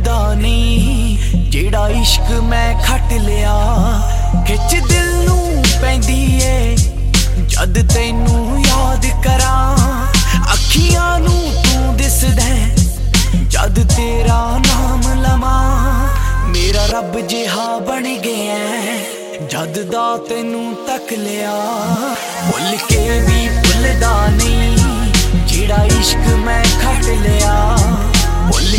भुलदा नहीं जेड़ा इश्क मैं खट लिया खिच दिल नू पैंदी ए जद तैनू याद करा अखियां नू तू दिसदे जद तेरा नाम लवा मेरा रब जिहा बन गया जद दा तैनू तक लिया भुल के भी भुलदा नहीं जेड़ा इश्क मैं खट लिया भुल